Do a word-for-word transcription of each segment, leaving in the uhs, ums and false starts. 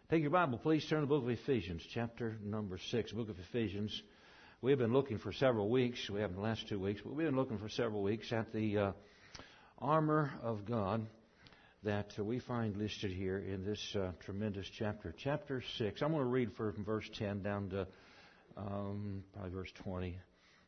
Take your Bible, please turn to the book of Ephesians, chapter number six. Book of Ephesians. We have been looking for several weeks. We haven't the last two weeks, but we've been looking for several weeks at the uh, armor of God that uh, we find listed here in this uh, tremendous chapter. Chapter six. I'm going to read from verse ten down to um, probably verse twenty.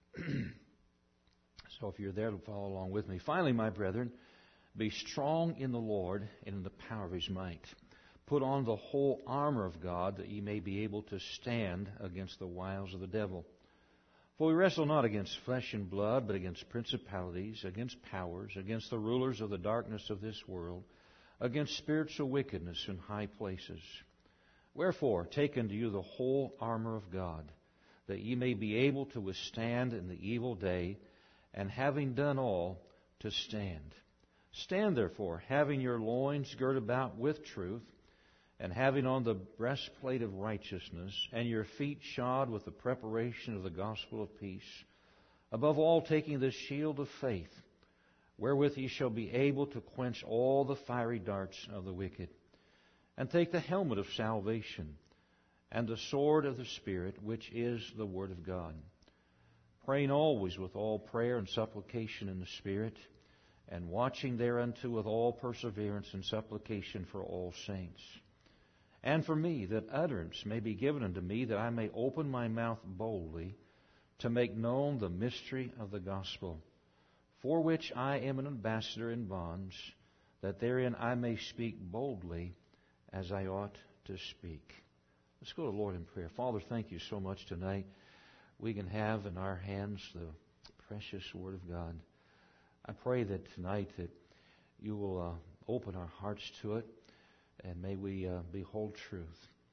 So if you're there, follow along with me. Finally, my brethren, be strong in the Lord and in the power of His might. Put on the whole armor of God, that ye may be able to stand against the wiles of the devil. For we wrestle not against flesh and blood, but against principalities, against powers, against the rulers of the darkness of this world, against spiritual wickedness in high places. Wherefore, take unto you the whole armor of God, that ye may be able to withstand in the evil day, and having done all, to stand. Stand therefore, having your loins girt about with truth, and having on the breastplate of righteousness, and your feet shod with the preparation of the gospel of peace. Above all, taking the shield of faith, wherewith ye shall be able to quench all the fiery darts of the wicked. And take the helmet of salvation, and the sword of the Spirit, which is the Word of God. Praying always with all prayer and supplication in the Spirit, and watching thereunto with all perseverance and supplication for all saints. And for me, that utterance may be given unto me, that I may open my mouth boldly, to make known the mystery of the gospel, for which I am an ambassador in bonds, that therein I may speak boldly as I ought to speak. Let's go to the Lord in prayer. Father, thank you so much tonight. We can have in our hands the precious Word of God. I pray that tonight that you will uh, open our hearts to it, and may we uh, behold truth.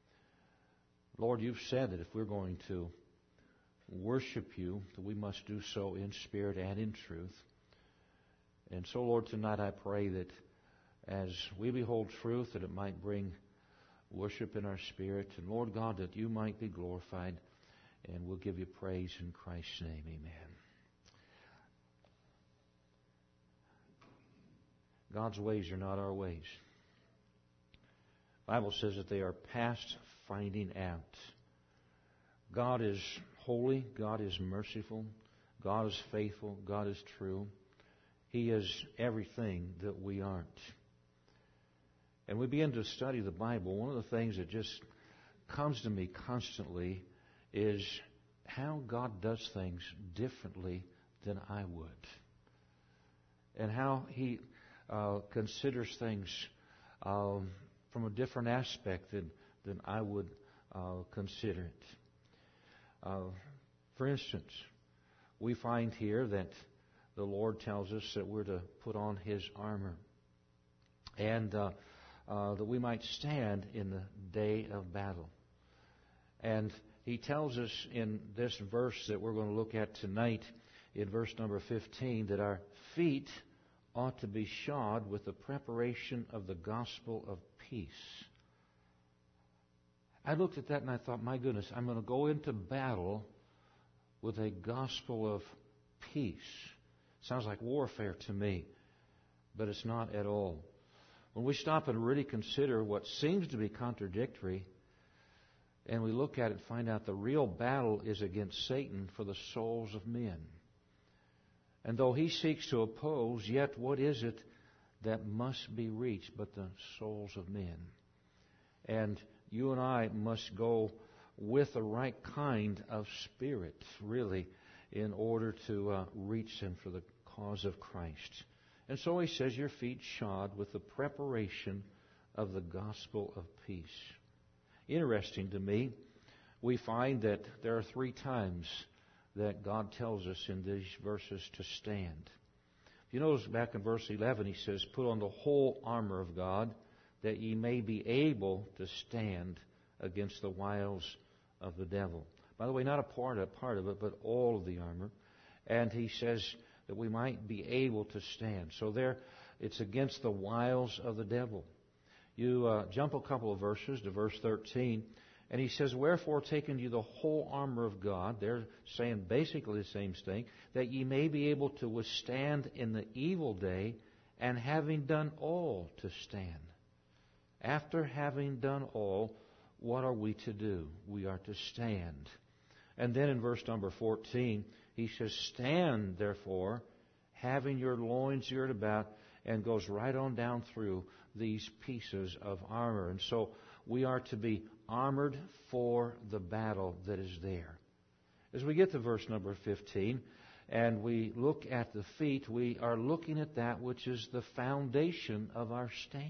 Lord, you've said that if we're going to worship you, that we must do so in spirit and in truth. And so, Lord, tonight I pray that as we behold truth, that it might bring worship in our spirit. And Lord God, that you might be glorified. And we'll give you praise in Christ's name. Amen. God's ways are not our ways. The Bible says that they are past finding out. God is holy. God is merciful. God is faithful. God is true. He is everything that we aren't. And we begin to study the Bible. One of the things that just comes to me constantly is how God does things differently than I would. And how He uh, considers things um, from a different aspect than, than I would uh, consider it. Uh, for instance, we find here that the Lord tells us that we're to put on His armor, and uh, uh, that we might stand in the day of battle. And He tells us in this verse that we're going to look at tonight, in verse number fifteen, that our feet ought to be shod with the preparation of the gospel of peace. I looked at that and I thought, my goodness, I'm going to go into battle with a gospel of peace. Sounds like warfare to me, but it's not at all. When we stop and really consider what seems to be contradictory, and we look at it and find out the real battle is against Satan for the souls of men. And though he seeks to oppose, yet what is it that must be reached but the souls of men? And you and I must go with the right kind of spirit, really, in order to uh, reach them for the cause of Christ. And so he says, your feet shod with the preparation of the gospel of peace. Interesting to me, we find that there are three times that God tells us in these verses to stand. If you notice back in verse eleven, He says, put on the whole armor of God, that ye may be able to stand against the wiles of the devil. By the way, not a part, a part of it, but all of the armor. And He says that we might be able to stand. So there, it's against the wiles of the devil. You uh, jump a couple of verses to verse thirteen, and he says, wherefore taking you the whole armor of God, they're saying basically the same thing, that ye may be able to withstand in the evil day, and having done all, to stand. After having done all, what are we to do? We are to stand. And then in verse number fourteen, he says, stand, therefore, having your loins girded about, and goes right on down through these pieces of armor. And so we are to be armored for the battle that is there. As we get to verse number fifteen, and we look at the feet, we are looking at that which is the foundation of our stand.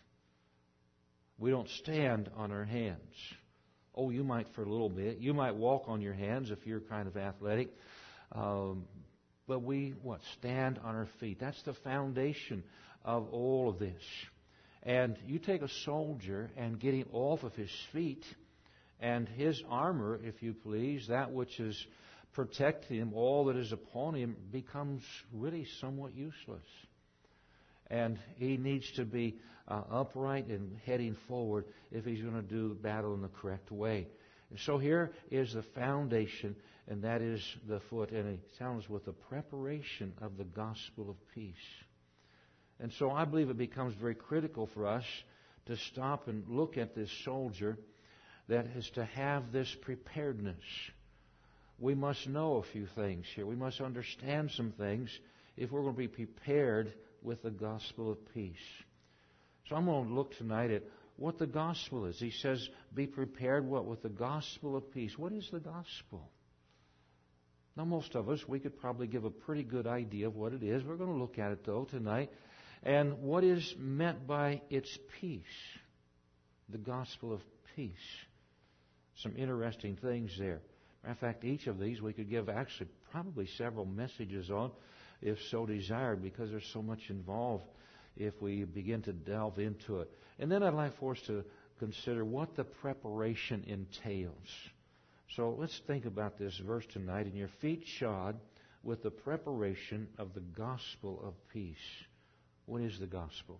We don't stand on our hands. Oh, you might for a little bit. You might walk on your hands if you're kind of athletic. Um, but we, what, stand on our feet. That's the foundation of all of this. And you take a soldier and get him off of his feet, and his armor, if you please, that which is protecting him, all that is upon him, becomes really somewhat useless. And he needs to be uh, upright and heading forward if he's going to do the battle in the correct way. And so here is the foundation, and that is the foot. And he sounds with the preparation of the gospel of peace. And so I believe it becomes very critical for us to stop and look at this soldier that is to have this preparedness. We must know a few things here. We must understand some things if we're going to be prepared with the gospel of peace. So I'm going to look tonight at what the gospel is. He says, be prepared what? With the gospel of peace. What is the gospel? Now, most of us, we could probably give a pretty good idea of what it is. We're going to look at it, though, tonight. And what is meant by its peace? The gospel of peace. Some interesting things there. Matter of fact, each of these we could give actually probably several messages on, if so desired, because there's so much involved if we begin to delve into it. And then I'd like for us to consider what the preparation entails. So let's think about this verse tonight. And your feet shod with the preparation of the gospel of peace. What is the gospel?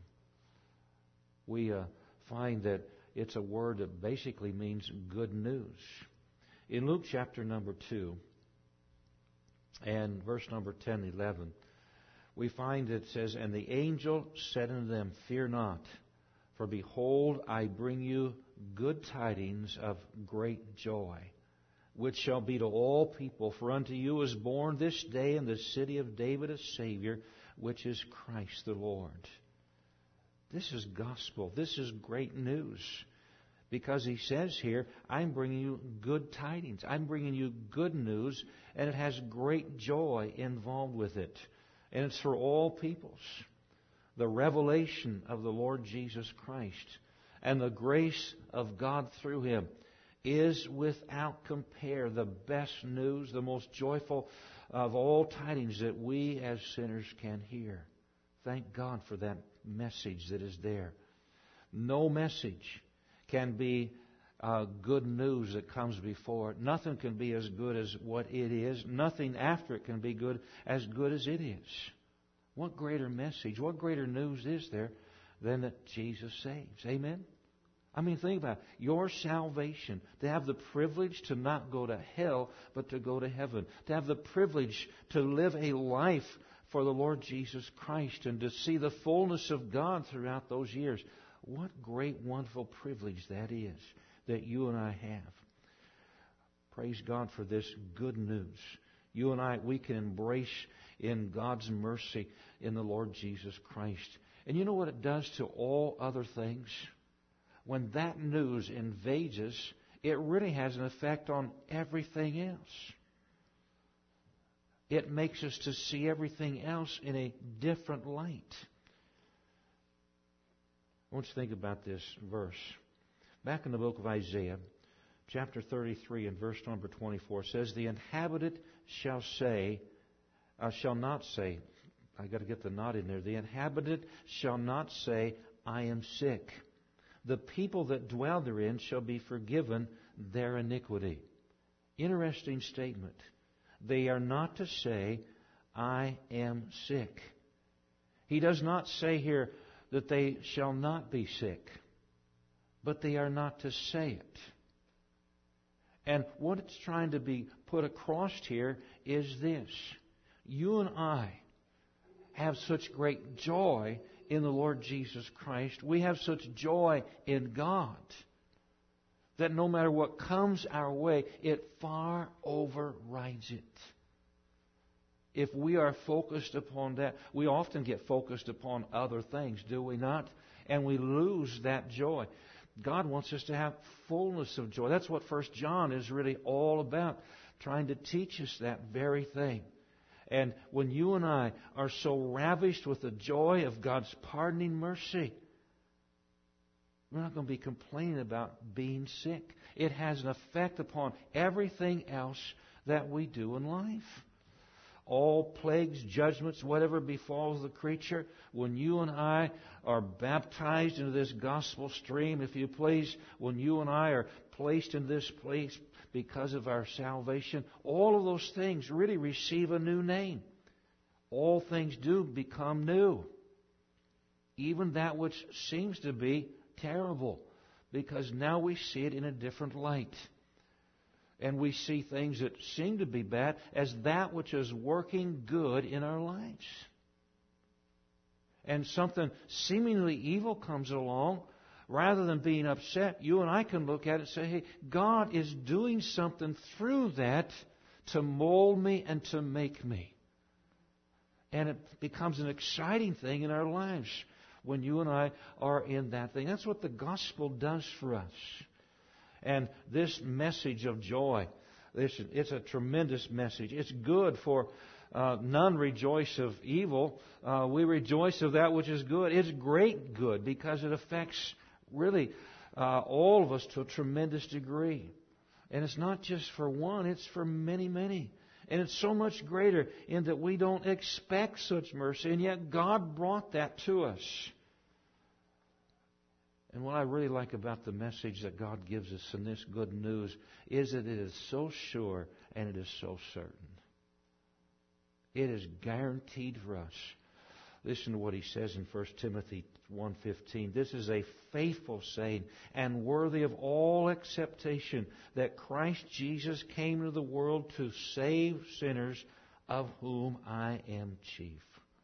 We uh, find that it's a word that basically means good news. In Luke chapter number two and verse number ten and eleven, we find it says, and the angel said unto them, fear not, for behold, I bring you good tidings of great joy, which shall be to all people. For unto you is born this day in the city of David a Savior, which is Christ the Lord. This is gospel. This is great news. Because he says here, I'm bringing you good tidings. I'm bringing you good news, and it has great joy involved with it. And it's for all peoples. The revelation of the Lord Jesus Christ and the grace of God through Him is without compare the best news, the most joyful of all tidings that we as sinners can hear. Thank God for that message that is there. No message can be uh, good news that comes before it. Nothing can be as good as what it is. Nothing after it can be good as good as it is. What greater message, what greater news is there than that Jesus saves? Amen? I mean, think about it. Your salvation, to have the privilege to not go to hell, but to go to heaven. To have the privilege to live a life for the Lord Jesus Christ and to see the fullness of God throughout those years. What great, wonderful privilege that is that you and I have. Praise God for this good news. You and I, we can embrace in God's mercy in the Lord Jesus Christ. And you know what it does to all other things? When that news invades us, it really has an effect on everything else. It makes us to see everything else in a different light. I want you to think about this verse. Back in the book of Isaiah, chapter thirty-three and verse number twenty-four says, the inhabitant shall say, uh, shall not say, I got to get the not in there. The inhabitant shall not say, I am sick. The people that dwell therein shall be forgiven their iniquity. Interesting statement. They are not to say, I am sick. He does not say here that they shall not be sick, but they are not to say it. And what it's trying to be put across here is this. You and I have such great joy in the Lord Jesus Christ. We have such joy in God that no matter what comes our way, it far overrides it. If we are focused upon that, we often get focused upon other things, do we not? And we lose that joy. God wants us to have fullness of joy. That's what First John is really all about, trying to teach us that very thing. And when you and I are so ravished with the joy of God's pardoning mercy, we're not going to be complaining about being sick. It has an effect upon everything else that we do in life. All plagues, judgments, whatever befalls the creature, when you and I are baptized into this gospel stream, if you please, when you and I are placed in this place because of our salvation, all of those things really receive a new name. All things do become new. Even that which seems to be terrible, because now we see it in a different light. And we see things that seem to be bad as that which is working good in our lives. And something seemingly evil comes along, rather than being upset, you and I can look at it and say, hey, God is doing something through that to mold me and to make me. And it becomes an exciting thing in our lives when you and I are in that thing. That's what the gospel does for us. And this message of joy, this, it's a tremendous message. It's good for uh, none rejoice of evil. Uh, we rejoice of that which is good. It's great good because it affects really uh, all of us to a tremendous degree. And it's not just for one, it's for many, many. And it's so much greater in that we don't expect such mercy, and yet God brought that to us. And what I really like about the message that God gives us in this good news is that it is so sure and it is so certain. It is guaranteed for us. Listen to what he says in First Timothy one fifteen. This is a faithful saying and worthy of all acceptation, that Christ Jesus came into the world to save sinners, of whom I am chief.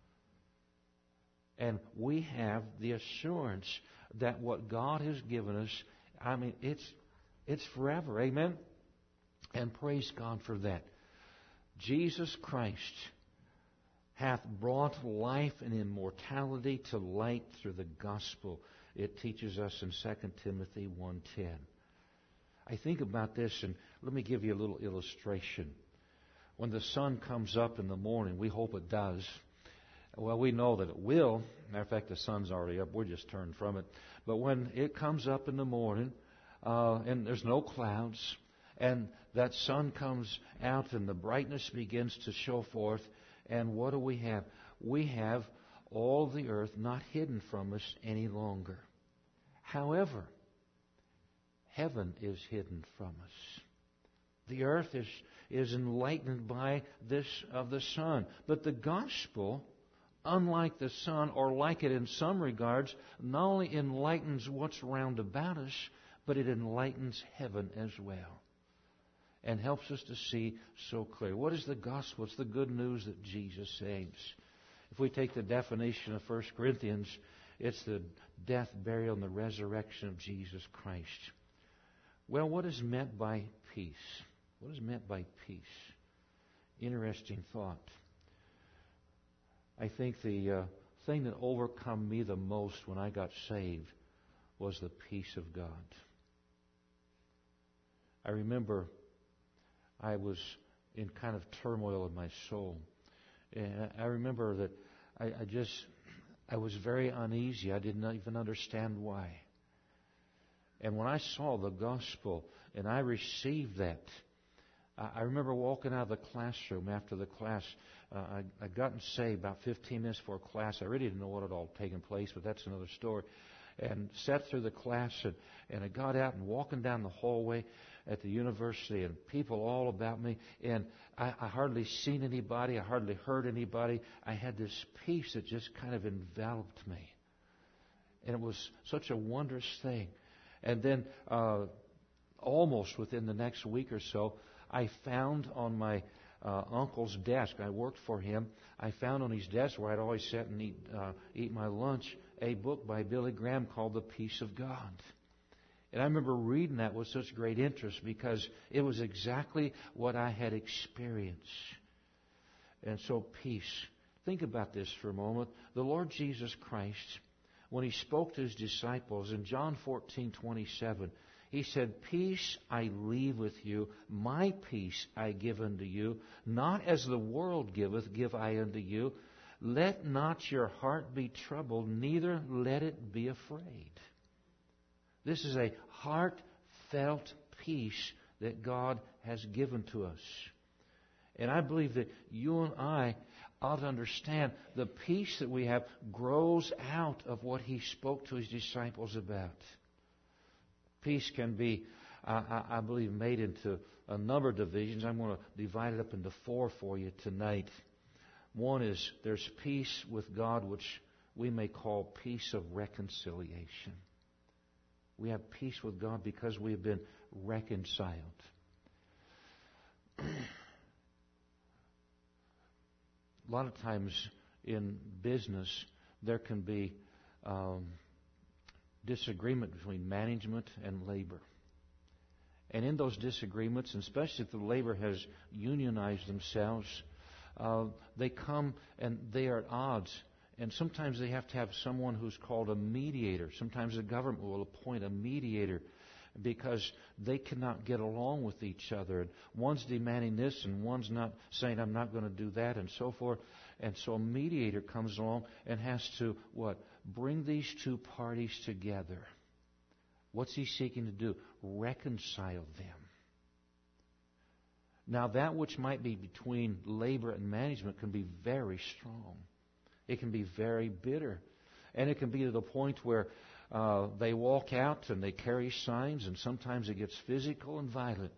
And we have the assurance that what God has given us, I mean, it's it's forever. Amen? And praise God for that. Jesus Christ hath brought life and immortality to light through the gospel. It teaches us in Second Timothy one ten. I think about this, and let me give you a little illustration. When the sun comes up in the morning, we hope it does. Well, we know that it will. Matter of fact, the sun's already up. We're just turned from it. But when it comes up in the morning, uh, and there's no clouds, and that sun comes out and the brightness begins to show forth, and what do we have? We have all the earth not hidden from us any longer. However, heaven is hidden from us. The earth is, is enlightened by this of the sun. But the gospel, unlike the sun, or like it in some regards, not only enlightens what's round about us, but it enlightens heaven as well. And helps us to see so clear. What is the gospel? It's the good news that Jesus saves. If we take the definition of First Corinthians, it's the death, burial, and the resurrection of Jesus Christ. Well, what is meant by peace? What is meant by peace? Interesting thought. I think the uh, thing that overcome me the most when I got saved was the peace of God. I remember I was in kind of turmoil in my soul. And I remember that I, I just, I was very uneasy. I didn't even understand why. And when I saw the gospel and I received that, I remember walking out of the classroom after the class. Uh, I, I'd gotten saved about fifteen minutes before class. I really didn't know what had all taken place, but that's another story. And sat through the class, and, and I got out and walking down the hallway at the university, and people all about me. And I, I hardly seen anybody. I hardly heard anybody. I had this peace that just kind of enveloped me. And it was such a wondrous thing. And then uh, almost within the next week or so, I found on my uh, uncle's desk, I worked for him, I found on his desk where I'd always sit and eat, uh, eat my lunch, a book by Billy Graham called The Peace of God. And I remember reading that with such great interest because it was exactly what I had experienced. And so peace. Think about this for a moment. The Lord Jesus Christ, when He spoke to His disciples in John fourteen twenty-seven, He said, "Peace I leave with you, my peace I give unto you. Not as the world giveth, give I unto you. Let not your heart be troubled, neither let it be afraid." This is a heartfelt peace that God has given to us. And I believe that you and I ought to understand the peace that we have grows out of what He spoke to His disciples about. Peace can be, uh, I believe, made into a number of divisions. I'm going to divide it up into four for you tonight. One is there's peace with God, which we may call peace of reconciliation. We have peace with God because we have been reconciled. A lot of times in business, there can be um, disagreement between management and labor. And in those disagreements, and especially if the labor has unionized themselves, uh, they come and they are at odds. And sometimes they have to have someone who's called a mediator. Sometimes the government will appoint a mediator because they cannot get along with each other. And one's demanding this and one's not saying, "I'm not going to do that," and so forth. And so a mediator comes along and has to, what? Bring these two parties together. What's he seeking to do? Reconcile them. Now, that which might be between labor and management can be very strong. It can be very bitter. And it can be to the point where uh, they walk out and they carry signs, and sometimes it gets physical and violent.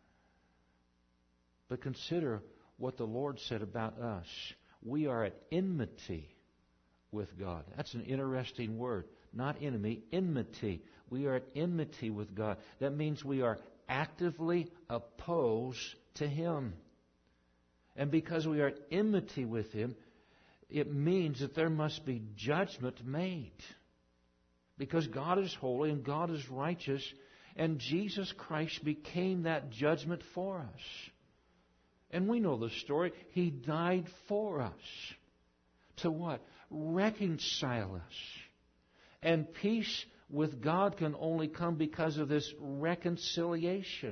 But consider what the Lord said about us. We are at enmity with God. That's an interesting word. Not enemy, enmity. We are at enmity with God. That means we are actively opposed to Him. And because we are at enmity with Him, it means that there must be judgment made. Because God is holy and God is righteous, and Jesus Christ became that judgment for us. And we know the story. He died for us. To what? Reconcile us. And peace with God can only come because of this reconciliation.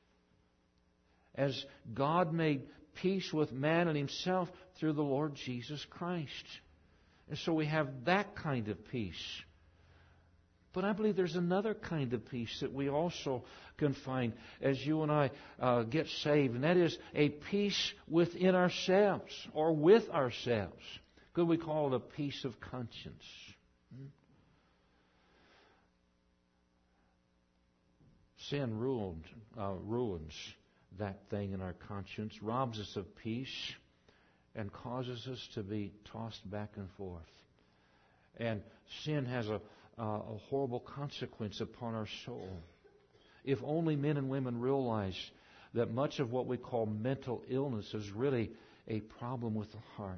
As God made peace with man and Himself through the Lord Jesus Christ. And so we have that kind of peace. But I believe there's another kind of peace that we also can find as you and I uh, get saved. And that is a peace within ourselves, or with ourselves. Could we call it a peace of conscience? Hmm? Sin ruined, uh, ruins that thing in our conscience, robs us of peace, and causes us to be tossed back and forth. And sin has a, uh, a horrible consequence upon our soul. If only men and women realize that much of what we call mental illness is really a problem with the heart.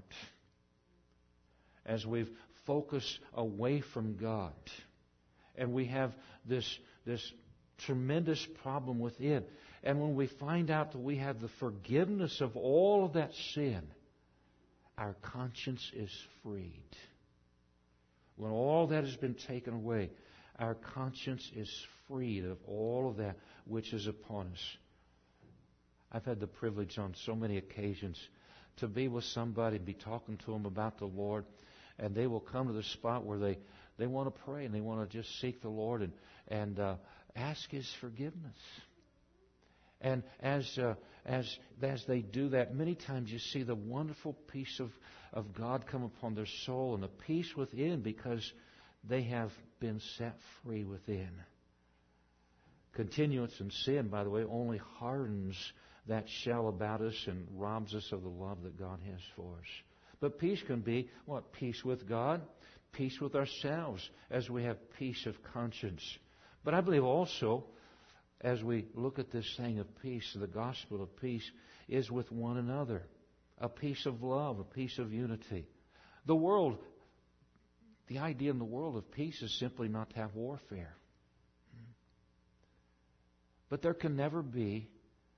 As we've focused away from God, and we have this, this tremendous problem within. And when we find out that we have the forgiveness of all of that sin, our conscience is freed. When all that has been taken away, our conscience is freed of all of that which is upon us. I've had the privilege on so many occasions to be with somebody and be talking to them about the Lord, and they will come to the spot where they, they want to pray and they want to just seek the Lord and, and uh, ask His forgiveness. And as uh, as as they do that, many times you see the wonderful peace of, of God come upon their soul, and the peace within, because they have been set free within. Continuance in sin, by the way, only hardens that shell about us and robs us of the love that God has for us. But peace can be, what? Peace with God, peace with ourselves, as we have peace of conscience. But I believe also, as we look at this thing of peace, the gospel of peace is with one another. A peace of love, a peace of unity. The world, the idea in the world of peace is simply not to have warfare. But there can never be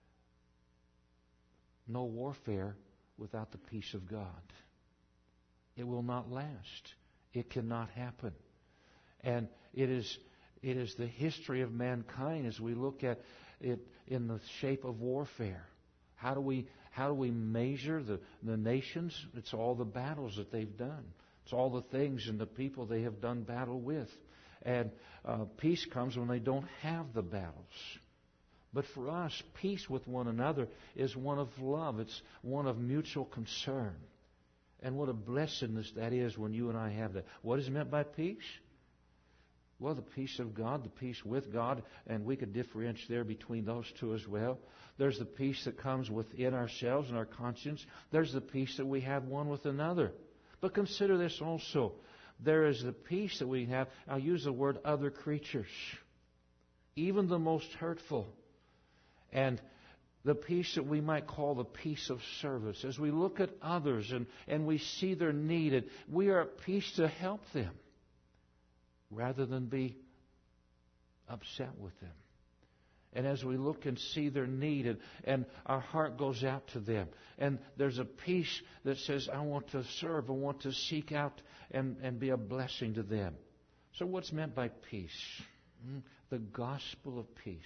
no warfare without the peace of God. It will not last. It cannot happen. And it is it is the history of mankind as we look at it in the shape of warfare. How do we how do we measure the, the nations? It's all the battles that they've done. It's all the things and the people they have done battle with. And uh, peace comes when they don't have the battles. But for us, peace with one another is one of love. It's one of mutual concern. And what a blessedness that is when you and I have that. What is meant by peace? Well, the peace of God, the peace with God, and we could differentiate there between those two as well. There's the peace that comes within ourselves and our conscience. There's the peace that we have one with another. But consider this also. There is the peace that we have. I'll use the word other creatures. Even the most hurtful. And the peace that we might call the peace of service. As we look at others and, and we see their need, and we are at peace to help them rather than be upset with them. And as we look and see their need, and, and our heart goes out to them, and there's a peace that says, I want to serve, I want to seek out and, and be a blessing to them. So what's meant by peace? The gospel of peace.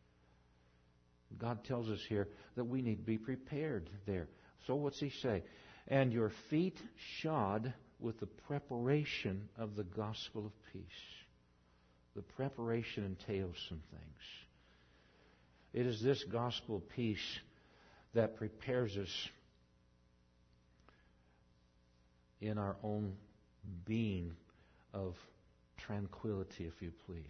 God tells us here that we need to be prepared there. So what's He say? And your feet shod with the preparation of the gospel of peace. The preparation entails some things. It is this gospel of peace that prepares us in our own being of tranquility, if you please.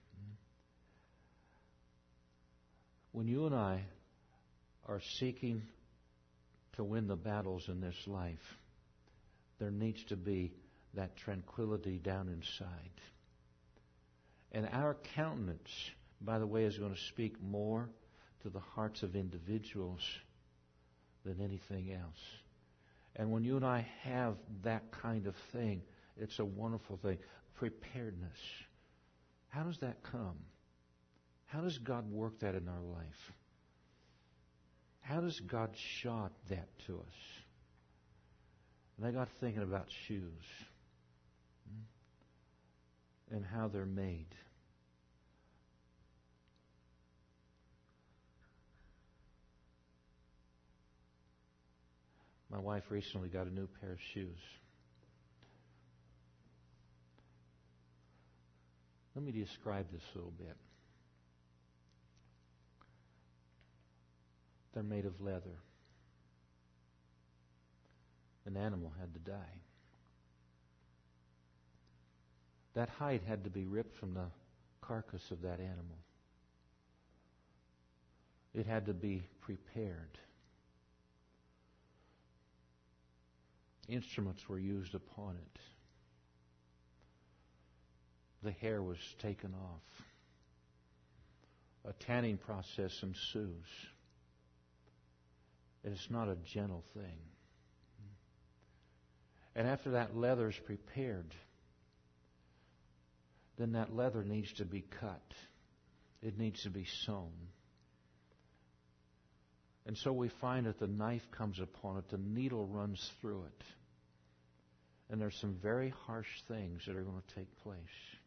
When you and I are seeking to win the battles in this life, there needs to be that tranquility down inside. And our countenance, by the way, is going to speak more to the hearts of individuals than anything else. And when you and I have that kind of thing, it's a wonderful thing. Preparedness. How does that come? How does God work that in our life? How does God shot that to us? And I got thinking about shoes and how they're made. My wife recently got a new pair of shoes. Let me describe this a little bit. They're made of leather. An animal had to die. That hide had to be ripped from the carcass of that animal. It had to be prepared. Instruments were used upon it. The hair was taken off. A tanning process ensues. And it's not a gentle thing. And after that leather is prepared, then that leather needs to be cut. It needs to be sewn. And so we find that the knife comes upon it, the needle runs through it. And there's some very harsh things that are going to take place.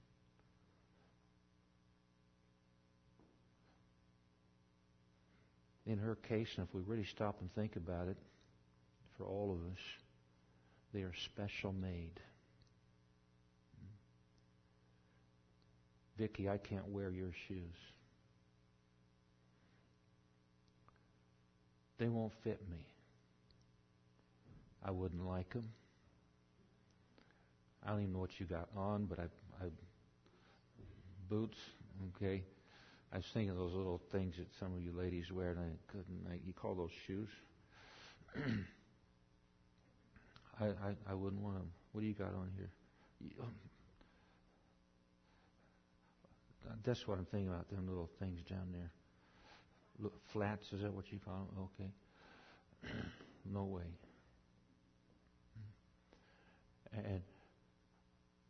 In her case, and if we really stop and think about it, for all of us, they are special made. Vicki, I can't wear your shoes. They won't fit me. I wouldn't like them. I don't even know what you got on, but I, I boots, okay. I was thinking of those little things that some of you ladies wear, and I couldn't. I, you call those shoes? I, I I wouldn't want them. What do you got on here? You, that's what I'm thinking about. Them little things down there. Look, flats, is that what you call them? Okay. No way. And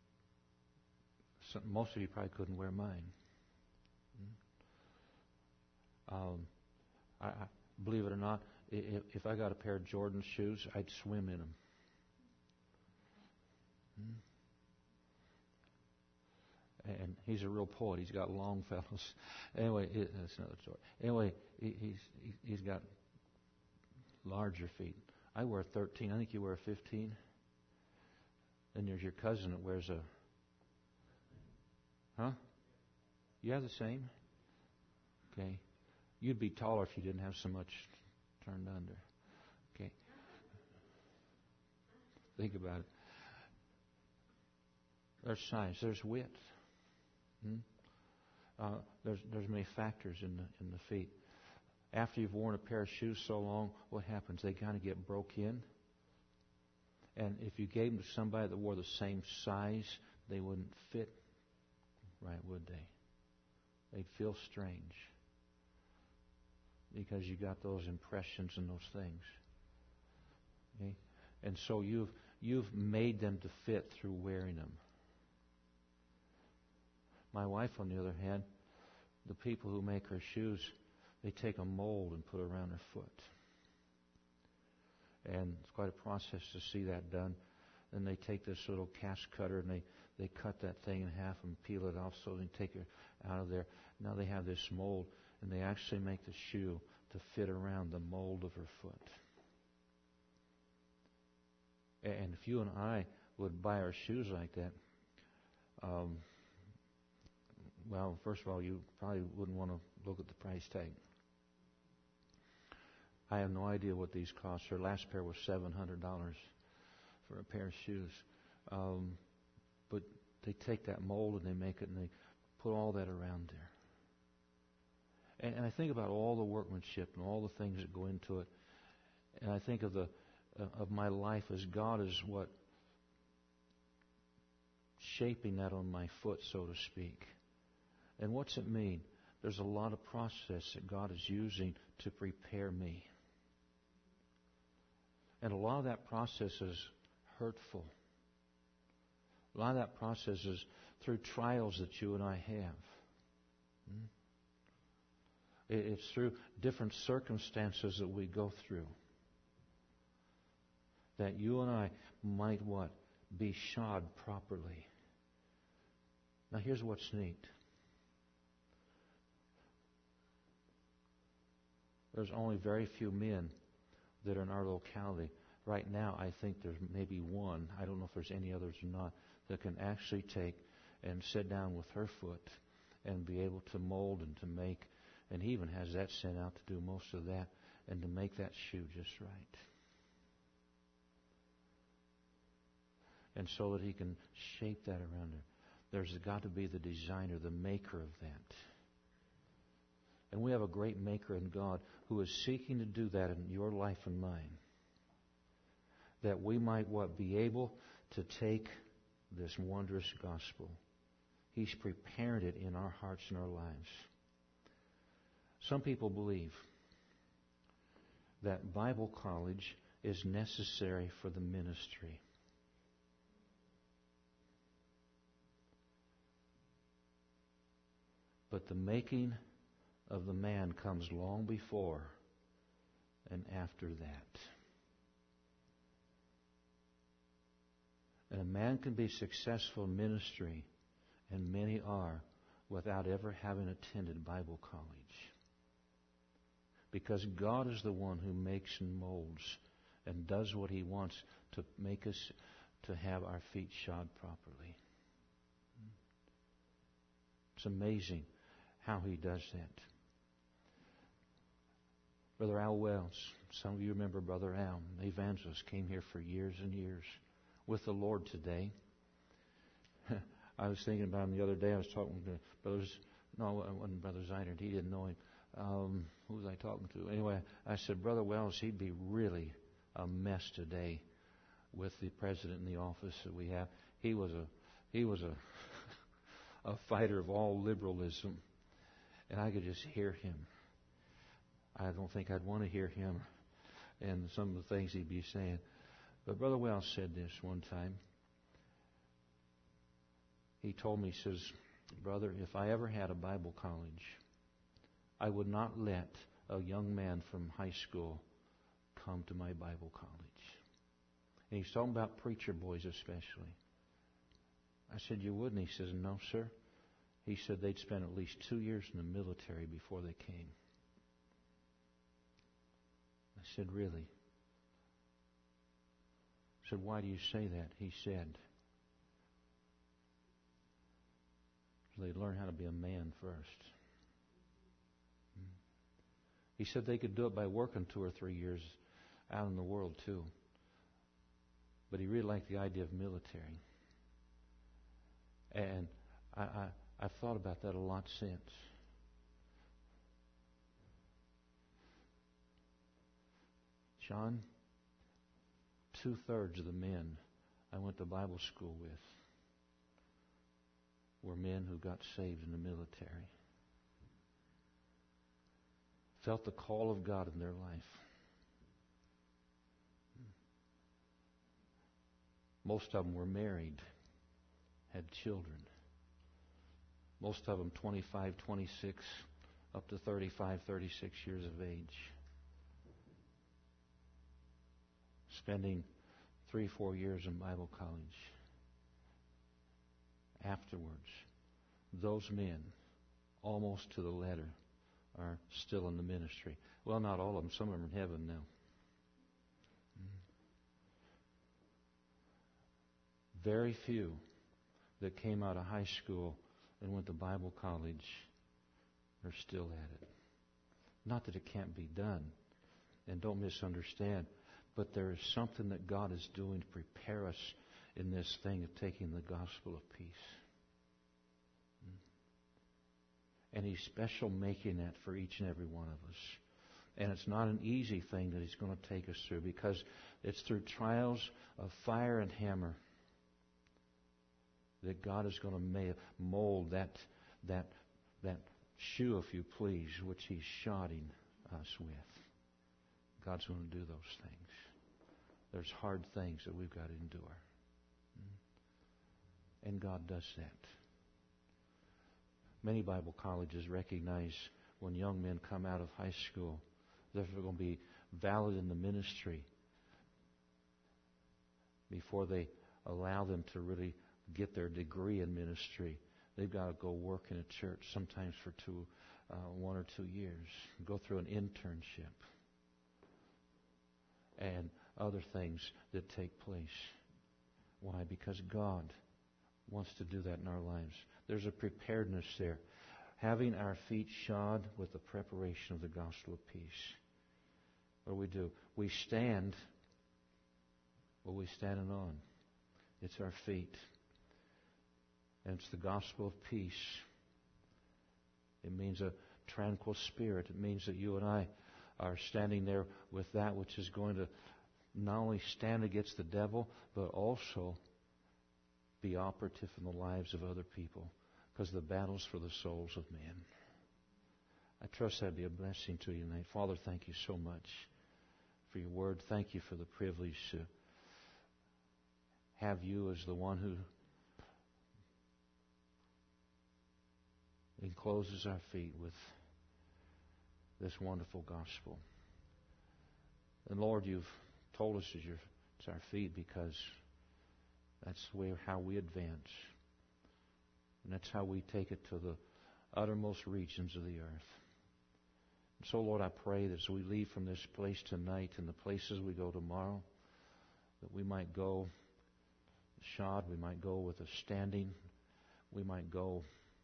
so most of you probably couldn't wear mine. Um, I, I, believe it or not, if, if I got a pair of Jordan shoes, I'd swim in them. Hmm. And he's a real poet. He's got Longfellow's. Anyway, it, that's another story. Anyway, he, he's he's got larger feet. I wear thirteen. I think you wear fifteen. And there's your cousin that wears a. Huh? You have the same? Okay. You'd be taller if you didn't have so much turned under. Okay. Think about it. There's size. There's width. Hmm? Uh, there's there's many factors in the in the feet. After you've worn a pair of shoes so long, what happens? They kind of get broke in. And if you gave them to somebody that wore the same size, they wouldn't fit right, would they? They'd feel strange. Because you got those impressions and those things. Okay? And so you've you've made them to fit through wearing them. My wife, on the other hand, the people who make her shoes, they take a mold and put it around her foot. And it's quite a process to see that done. Then they take this little cast cutter and they, they cut that thing in half and peel it off so they can take it out of there. Now they have this mold and they actually make the shoe to fit around the mold of her foot. And if you and I would buy our shoes like that, um, well, first of all, you probably wouldn't want to look at the price tag. I have no idea what these cost. Her last pair was seven hundred dollars for a pair of shoes. Um, but they take that mold and they make it and they put all that around there. And, and I think about all the workmanship and all the things that go into it. And I think of the uh, of my life as God is what shaping that on my foot, so to speak. And what's it mean? There's a lot of process that God is using to prepare me. And a lot of that process is hurtful. A lot of that process is through trials that you and I have. It's through different circumstances that we go through. That you and I might what? Be shod properly. Now here's what's neat. There's only very few men that are in our locality. Right now, I think there's maybe one, I don't know if there's any others or not, that can actually take and sit down with her foot and be able to mold and to make, and he even has that sent out to do most of that, and to make that shoe just right. And so that he can shape that around her. There's got to be the designer, the maker of that. And we have a great maker in God who is seeking to do that in your life and mine. That we might what? Be able to take this wondrous gospel. He's prepared it in our hearts and our lives. Some people believe that Bible college is necessary for the ministry. But the making of the man comes long before and after that. And a man can be successful in ministry, and many are, without ever having attended Bible college. Because God is the one who makes and molds and does what He wants to make us to have our feet shod properly. It's amazing how He does that. Brother Al Wells, some of you remember Brother Al, the evangelist, came here for years and years with the Lord today. I was thinking about him the other day. I was talking to brothers. No, it wasn't Brother Zeinert. He didn't know him. Um, who was I talking to? Anyway, I said, Brother Wells, he'd be really a mess today with the president in the office that we have. He was a he was a a fighter of all liberalism, and I could just hear him. I don't think I'd want to hear him and some of the things he'd be saying. But Brother Wells said this one time. He told me, he says, Brother, if I ever had a Bible college, I would not let a young man from high school come to my Bible college. And he's talking about preacher boys especially. I said, you wouldn't? He says, no, sir. He said they'd spend at least two years in the military before they came. I said, really? I said, why do you say that? He said, they learn how to be a man first. He said they could do it by working two or three years out in the world too. But he really liked the idea of military. And I, I, I've thought about that a lot since. John, two-thirds of the men I went to Bible school with were men who got saved in the military. Felt the call of God in their life. Most of them were married, had children. Most of them twenty-five, twenty-six, up to thirty-five, thirty-six years of age. Spending three, four years in Bible college. Afterwards, those men, almost to the letter, are still in the ministry. Well, not all of them. Some of them are in heaven now. Very few that came out of high school and went to Bible college are still at it. Not that it can't be done, and don't misunderstand, but there is something that God is doing to prepare us in this thing of taking the gospel of peace. And He's special making that for each and every one of us. And it's not an easy thing that He's going to take us through, because it's through trials of fire and hammer that God is going to mold that, that, that shoe, if you please, which He's shodding us with. God's going to do those things. There's hard things that we've got to endure. And God does that. Many Bible colleges recognize when young men come out of high school, they're going to be valid in the ministry before they allow them to really get their degree in ministry. They've got to go work in a church, sometimes for two, uh, one or two years, go through an internship, and other things that take place. Why? Because God wants to do that in our lives. There's a preparedness there. Having our feet shod with the preparation of the gospel of peace. What do we do? We stand. What are we standing on? It's our feet. And it's the gospel of peace. It means a tranquil spirit. It means that you and I are standing there with that which is going to not only stand against the devil, but also be operative in the lives of other people, because the battle's for the souls of men. I trust that'd be a blessing to you tonight. Father, thank you so much for your word. Thank you for the privilege to have you as the one who encloses our feet with this wonderful gospel. And Lord, you've told us it's, your, it's our feet because that's the way how we advance. And that's how we take it to the uttermost regions of the earth. And so, Lord, I pray that as we leave from this place tonight and the places we go tomorrow, that we might go shod, we might go with a standing, we might go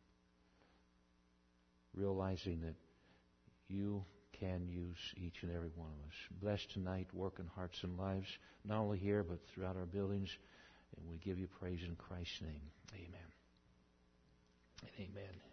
realizing that you can use each and every one of us. Bless tonight, work in hearts and lives, not only here, but throughout our buildings. And we give you praise in Christ's name. Amen. And amen.